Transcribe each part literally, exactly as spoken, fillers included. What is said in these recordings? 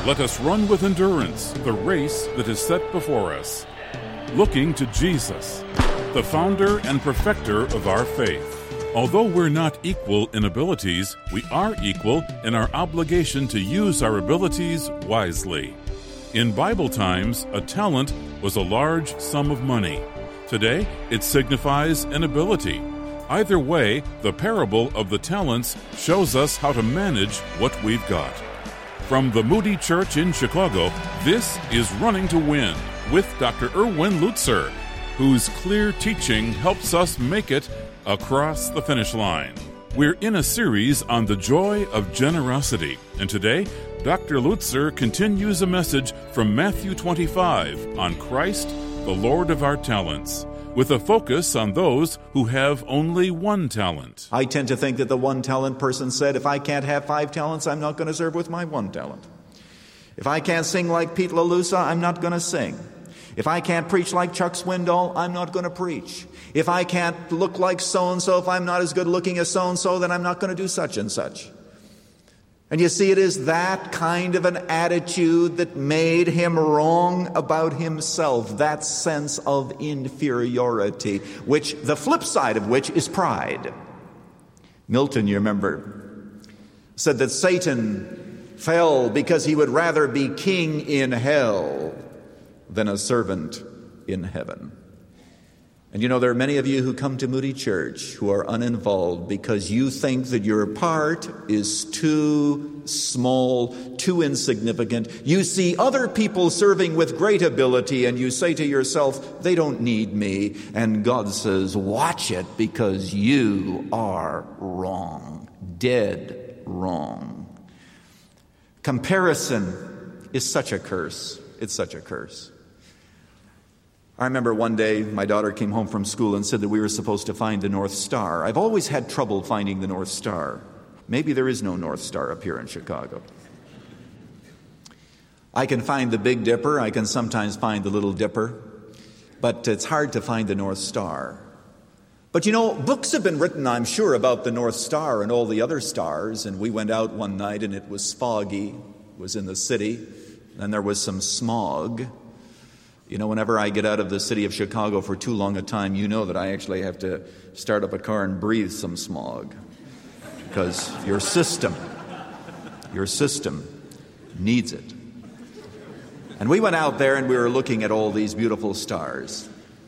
Let us run with endurance the race that is set before us, looking to Jesus, the founder and perfecter of our faith. Although we're not equal in abilities, we are equal in our obligation to use our abilities wisely. In Bible times, a talent was a large sum of money. Today, it signifies an ability. Either way, the parable of the talents shows us how to manage what we've got. From the Moody Church in Chicago, this is Running to Win with Doctor Erwin Lutzer, whose clear teaching helps us make it across the finish line. We're in a series on the joy of generosity, and today, Doctor Lutzer continues a message from Matthew twenty-five on Christ, the Lord of our talents, with a focus on those who have only one talent. I tend to think that the one-talent person said, if I can't have five talents, I'm not going to serve with my one talent. If I can't sing like Pete LaLusa, I'm not going to sing. If I can't preach like Chuck Swindoll, I'm not going to preach. If I can't look like so-and-so, if I'm not as good looking as so-and-so, then I'm not going to do such and such. And you see, it is that kind of an attitude that made him wrong about himself, that sense of inferiority, which the flip side of which is pride. Milton, you remember, said that Satan fell because he would rather be king in hell than a servant in heaven. And you know, there are many of you who come to Moody Church who are uninvolved because you think that your part is too small, too insignificant. You see other people serving with great ability and you say to yourself, they don't need me. And God says, watch it, because you are wrong, dead wrong. Comparison is such a curse. It's such a curse. I remember one day my daughter came home from school and said that we were supposed to find the North Star. I've always had trouble finding the North Star. Maybe there is no North Star up here in Chicago. I can find the Big Dipper. I can sometimes find the Little Dipper. But it's hard to find the North Star. But you know, books have been written, I'm sure, about the North Star and all the other stars. And we went out one night and it was foggy. It was in the city. And there was some smog. You know, whenever I get out of the city of Chicago for too long a time, you know that I actually have to start up a car and breathe some smog. Because your system, your system needs it. And we went out there and we were looking at all these beautiful stars.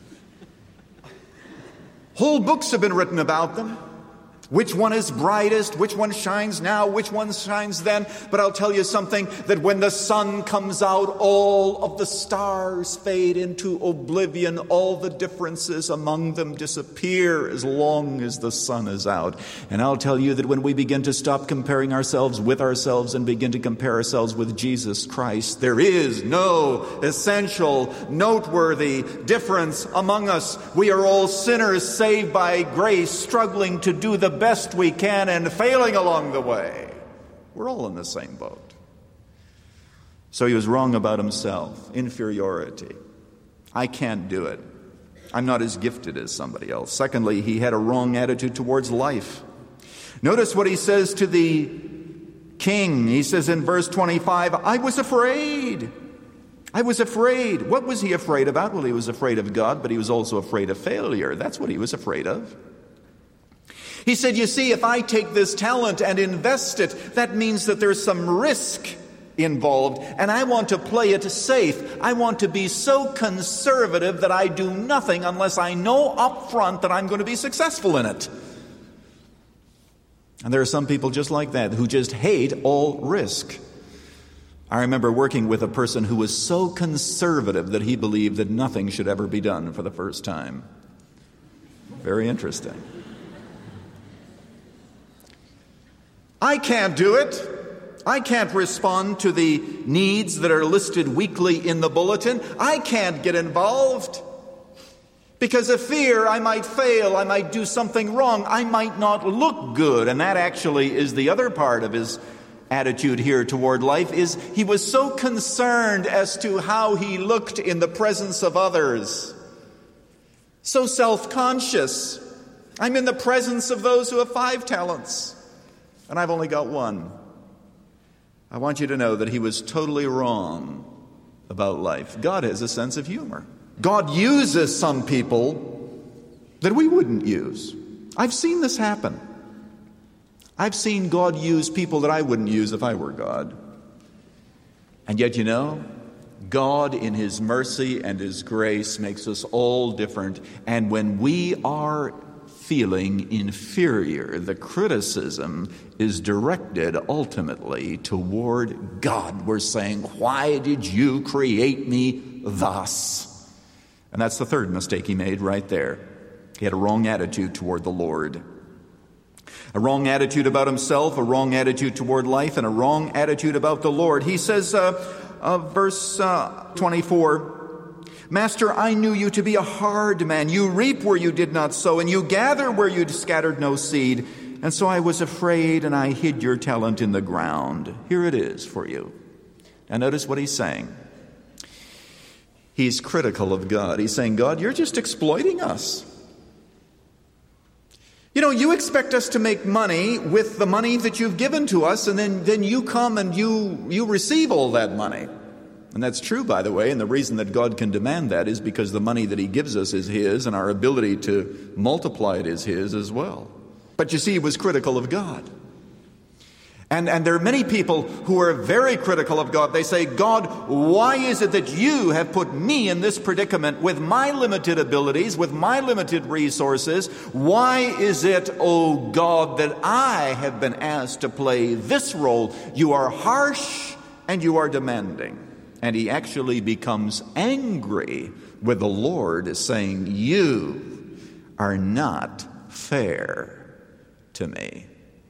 Whole books have been written about them. Which one is brightest? Which one shines now? Which one shines then? But I'll tell you something, that when the sun comes out, all of the stars fade into oblivion. All the differences among them disappear as long as the sun is out. And I'll tell you that when we begin to stop comparing ourselves with ourselves and begin to compare ourselves with Jesus Christ, there is no essential, noteworthy difference among us. We are all sinners saved by grace, struggling to do the best we can and failing along the way. We're all in the same boat. So he was wrong about himself. Inferiority. I can't do it. I'm not as gifted as somebody else. Secondly, he had a wrong attitude towards life. Notice what he says to the king. He says in verse twenty-five, I was afraid. I was afraid. What was he afraid about? Well, he was afraid of God, but he was also afraid of failure. That's what he was afraid of. He said, you see, if I take this talent and invest it, that means that there's some risk involved, and I want to play it safe. I want to be so conservative that I do nothing unless I know up front that I'm going to be successful in it. And there are some people just like that who just hate all risk. I remember working with a person who was so conservative that he believed that nothing should ever be done for the first time. Very interesting. I can't do it. I can't respond to the needs that are listed weekly in the bulletin. I can't get involved because of fear. I might fail. I might do something wrong. I might not look good. And that actually is the other part of his attitude here toward life, is he was so concerned as to how he looked in the presence of others. So self-conscious. I'm in the presence of those who have five talents, and I've only got one. I want you to know that he was totally wrong about life. God has a sense of humor. God uses some people that we wouldn't use. I've seen this happen. I've seen God use people that I wouldn't use if I were God. And yet, you know, God in his mercy and his grace makes us all different. And when we are feeling inferior, the criticism is directed ultimately toward God. We're saying, why did you create me thus? And that's the third mistake he made right there. He had a wrong attitude toward the Lord. A wrong attitude about himself, a wrong attitude toward life, and a wrong attitude about the Lord. He says, uh, uh, verse uh, twenty-four, Master, I knew you to be a hard man. You reap where you did not sow, and you gather where you scattered no seed. And so I was afraid, and I hid your talent in the ground. Here it is for you. Now notice what he's saying. He's critical of God. He's saying, God, you're just exploiting us. You know, you expect us to make money with the money that you've given to us, and then, then you come and you, you receive all that money. And that's true, by the way, and the reason that God can demand that is because the money that he gives us is his, and our ability to multiply it is his as well. But you see, he was critical of God. And, and there are many people who are very critical of God. They say, God, why is it that you have put me in this predicament with my limited abilities, with my limited resources? Why is it, oh God, that I have been asked to play this role? You are harsh and you are demanding. And he actually becomes angry with the Lord, saying, you are not fair to me.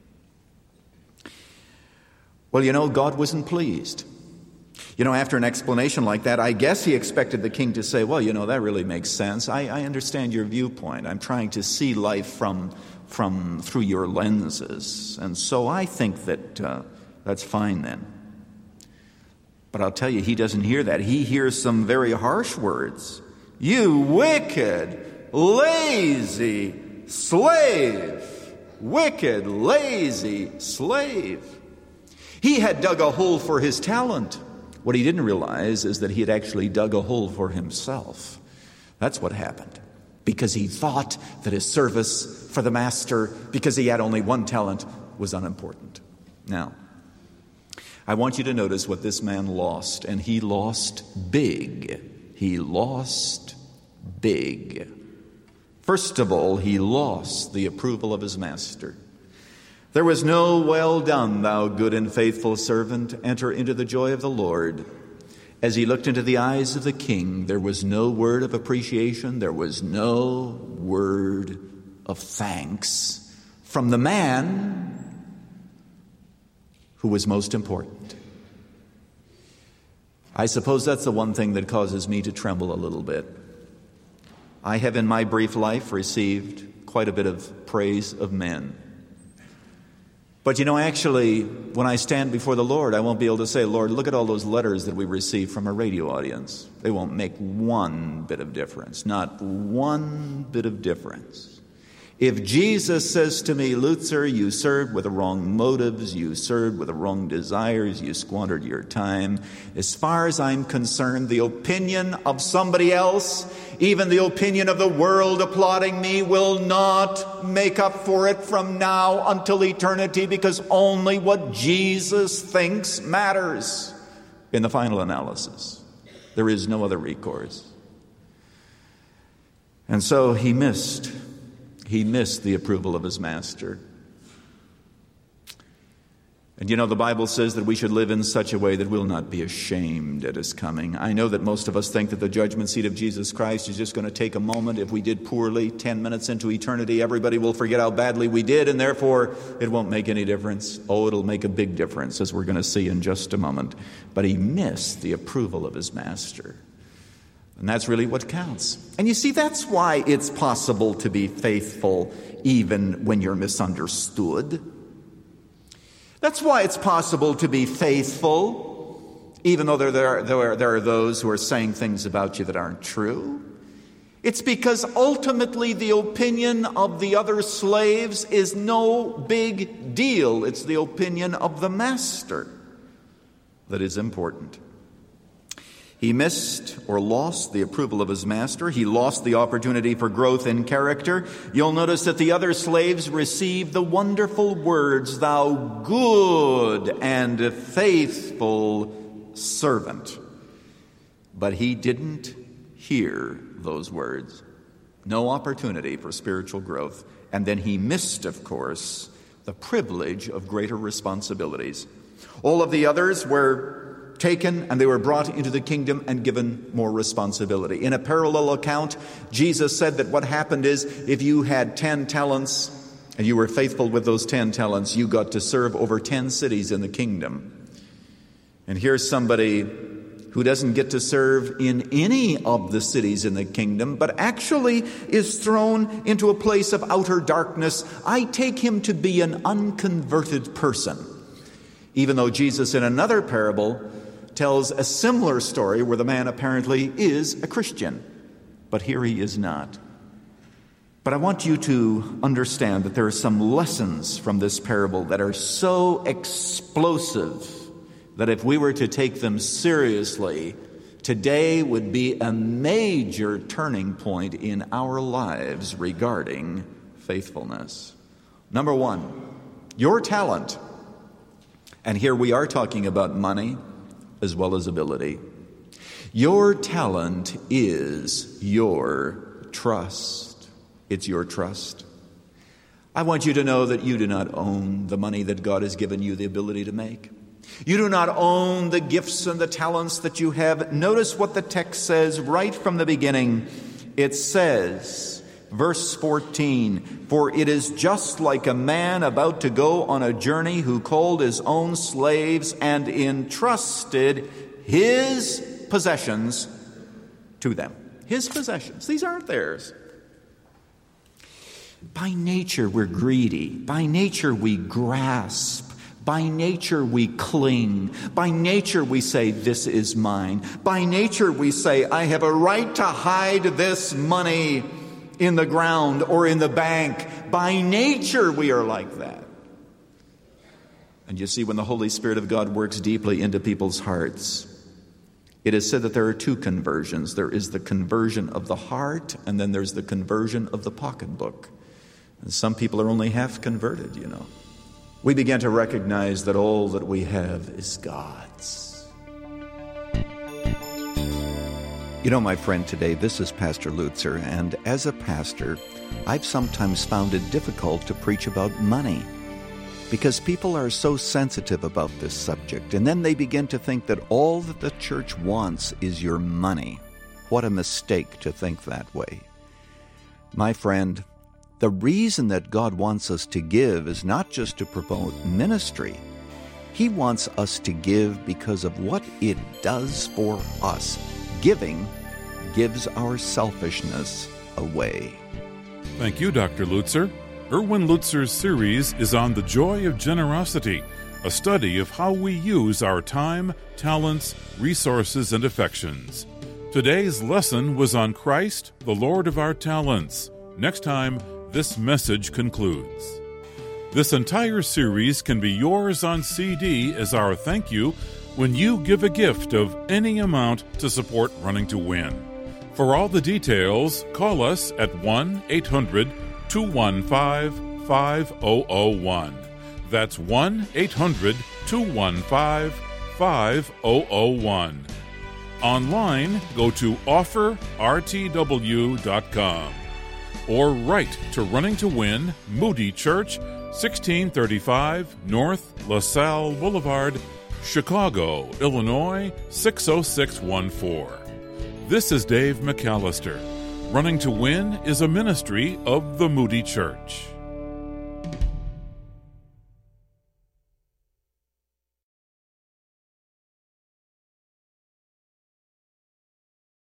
Well, you know, God wasn't pleased. You know, after an explanation like that, I guess he expected the king to say, well, you know, that really makes sense. I, I understand your viewpoint. I'm trying to see life from, from through your lenses. And so I think that uh, that's fine then. But I'll tell you, he doesn't hear that. He hears some very harsh words. You wicked, lazy slave. Wicked, lazy slave. He had dug a hole for his talent. What he didn't realize is that he had actually dug a hole for himself. That's what happened. Because he thought that his service for the master, because he had only one talent, was unimportant. Now, I want you to notice what this man lost, and he lost big. He lost big. First of all, he lost the approval of his master. There was no well done, thou good and faithful servant, enter into the joy of the Lord. As he looked into the eyes of the king, there was no word of appreciation. There was no word of thanks from the man who was most important. I suppose that's the one thing that causes me to tremble a little bit. I have in my brief life received quite a bit of praise of men. But you know, actually, when I stand before the Lord, I won't be able to say, Lord, look at all those letters that we received from a radio audience. They won't make one bit of difference, not one bit of difference. If Jesus says to me, Lutzer, you served with the wrong motives, you served with the wrong desires, you squandered your time, as far as I'm concerned, the opinion of somebody else, even the opinion of the world applauding me, will not make up for it from now until eternity, because only what Jesus thinks matters in the final analysis. There is no other recourse. And so he missed He missed the approval of his master. And you know, the Bible says that we should live in such a way that we'll not be ashamed at his coming. I know that most of us think that the judgment seat of Jesus Christ is just going to take a moment. If we did poorly, ten minutes into eternity, everybody will forget how badly we did, and therefore it won't make any difference. Oh, it'll make a big difference, as we're going to see in just a moment. But he missed the approval of his master. And that's really what counts. And you see, that's why it's possible to be faithful even when you're misunderstood. That's why it's possible to be faithful even though there, there, there, there are those who are saying things about you that aren't true. It's because ultimately the opinion of the other slaves is no big deal. It's the opinion of the master that is important. He missed or lost the approval of his master. He lost the opportunity for growth in character. You'll notice that the other slaves received the wonderful words, "Thou good and faithful servant." But he didn't hear those words. No opportunity for spiritual growth. And then he missed, of course, the privilege of greater responsibilities. All of the others were taken and they were brought into the kingdom and given more responsibility. In a parallel account, Jesus said that what happened is if you had ten talents and you were faithful with those ten talents, you got to serve over ten cities in the kingdom. And here's somebody who doesn't get to serve in any of the cities in the kingdom, but actually is thrown into a place of outer darkness. I take him to be an unconverted person, even though Jesus in another parable tells a similar story where the man apparently is a Christian, but here he is not. But I want you to understand that there are some lessons from this parable that are so explosive that if we were to take them seriously, today would be a major turning point in our lives regarding faithfulness. Number one, your talent. And here we are talking about money as well as ability. Your talent is your trust. It's your trust. I want you to know that you do not own the money that God has given you the ability to make. You do not own the gifts and the talents that you have. Notice what the text says right from the beginning. It says, verse fourteen, "For it is just like a man about to go on a journey who called his own slaves and entrusted his possessions to them." His possessions. These aren't theirs. By nature, we're greedy. By nature, we grasp. By nature, we cling. By nature, we say, "This is mine." By nature, we say, "I have a right to hide this money in the ground or in the bank." By nature, we are like that. And you see, when the Holy Spirit of God works deeply into people's hearts, it is said that there are two conversions. There is the conversion of the heart, and then there's the conversion of the pocketbook. And some people are only half converted, you know. We begin to recognize that all that we have is God's. You know, my friend, today, this is Pastor Lutzer, and as a pastor, I've sometimes found it difficult to preach about money because people are so sensitive about this subject, and then they begin to think that all that the church wants is your money. What a mistake to think that way. My friend, the reason that God wants us to give is not just to promote ministry. He wants us to give because of what it does for us. Giving gives our selfishness away. Thank you, Doctor Lutzer. Erwin Lutzer's series is on the joy of generosity, a study of how we use our time, talents, resources, and affections. Today's lesson was on Christ, the Lord of our talents. Next time, this message concludes. This entire series can be yours on C D as our thank you when you give a gift of any amount to support Running to Win. For all the details, call us at one eight hundred two one five five zero zero one. That's one eight hundred two one five five zero zero one. Online, go to offer r t w dot com. Or write to Running to Win, Moody Church, sixteen thirty-five North LaSalle Boulevard, Chicago, Illinois, six oh six one four. This is Dave McAllister. Running to Win is a ministry of the Moody Church.